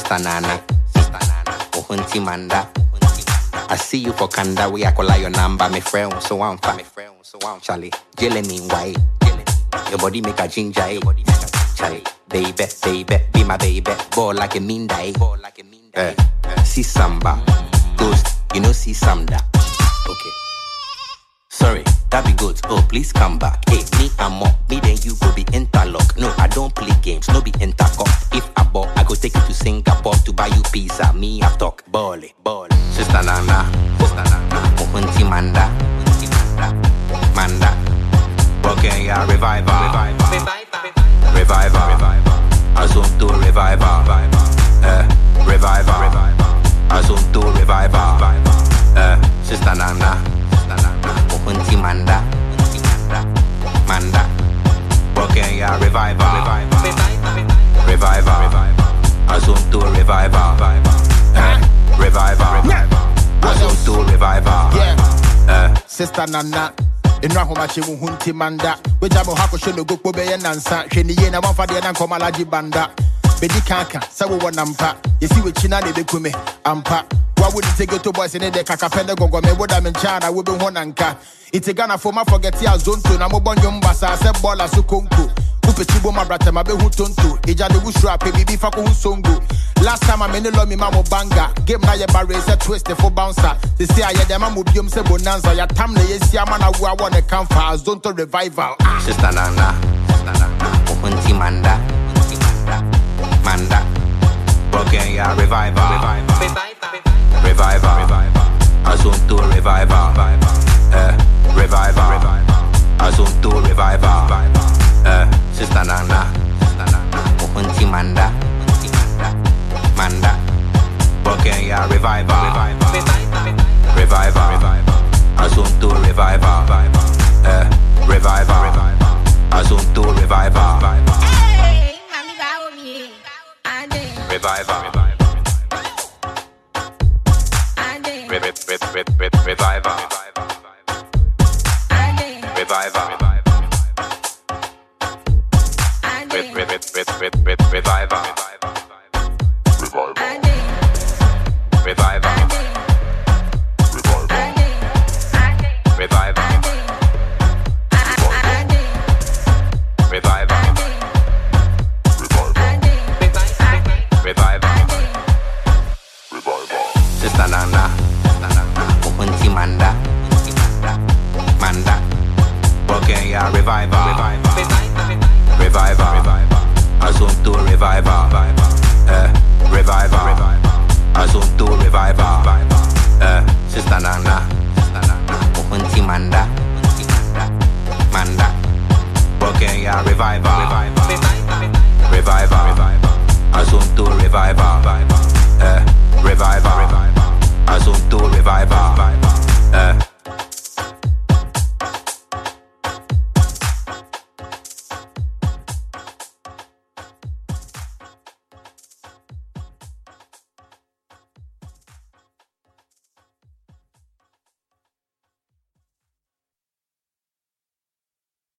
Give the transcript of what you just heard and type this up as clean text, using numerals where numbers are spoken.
Sister Nana, Ohunti Manda. I see you for Kanda, we acquire your number, my friend, so I'm fine. Charlie, jelly me white. Your body make a ginger, Charlie, baby, be my baby. Ball like a mindai. See samba, ghost, you know see samba. Okay. Sorry, that be good. Oh, please come back. Hey, me and more, me then you go be interlock. No, I don't play games, no be intercom. If I ball, I go take you to Singapore to buy you pizza. Me I talk, ball. Sister Nana, Ohunti Manda, Broken ya reviver, Azunto reviver, Azunto reviver, Sister Nana, Ohunti Manda, Broken ya reviver, Azunto reviver, Azunto reviver, Sister Nana. Inra homachi Ohunti Manda. Wejabo hako shono gokpo beye nansa. Hweni ye na wanfa de na komalaji banda. Bedi kanka, sawo wanampa. Yesi wechina ne bekume, ampa. Wa wouldn't take it to boys in the kakapende gogo me woda menchana wo be honanka. Ite Ghana for ma forget ya zonto na mo bonyo mbasa se bola sukonko. Upe chibo ma brata ma be hu tonto. Ija de wushra pe bibi fa ko hu songo. Last time I made lo me mamo banga. Game na ye barre se twist for bouncer. They say I dem am obiom se bonanza. Ya tam na ye sia man awu awon e kan fa zonto revival. Sister Nana, Ohunti Manda, Broken ya revival, Azunto revival, Azunto revival, Sister Nana, Ohunti Manda, Broken ya revival, Azunto revival, Azunto revival, revival, Sister Nana, Ohunti Manda, Broken ya revival, Azunto revival, Azunto revival, Sister Nana, Ohunti Manda, Broken ya revival, Azunto revival, Azunto revival.